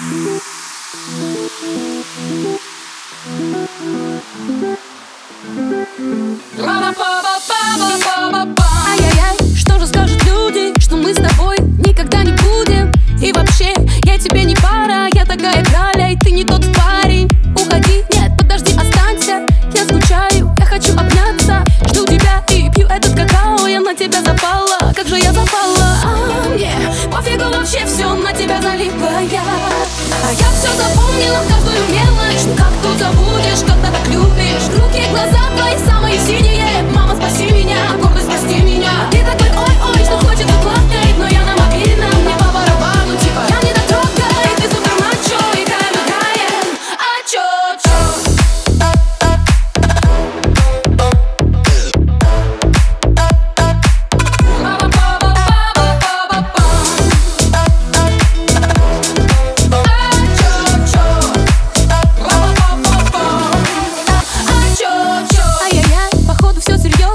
Ай-яй-яй, что же скажут люди, что мы с тобой никогда не будем? И вообще, я тебе не пара, я такая краля, и ты не тот парень. Уходи, нет, подожди, останься, я скучаю, я хочу обняться. Жду тебя и пью этот какао, я на тебя запала, как же я запала. Мне пофигу вообще, все на тебя залипла я. А я все запомнила, каждую мелочь. Ну как тут забудешь, когда так любишь? Руки, глаза твои самые синие. Мама, спаси меня, гордость, прости меня. Ты такой ой-ой, что хочется плакать, но я на мобильном, мне по барабану, типа я не дотрогай, ты супер мачо, играем, а чё-чё?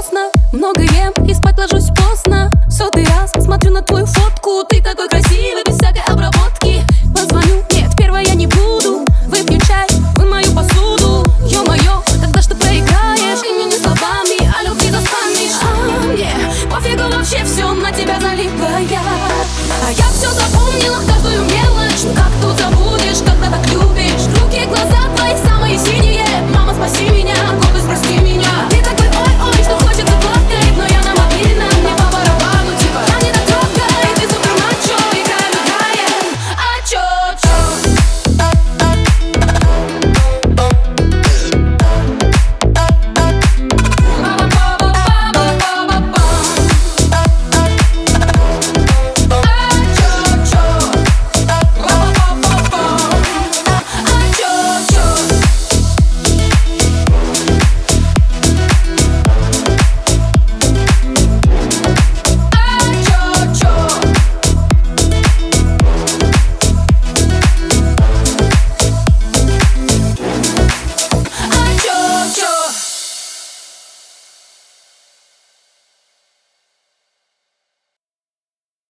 Много ем и спать ложусь поздно. В сотый раз смотрю на твою фотку, ты такой красивый.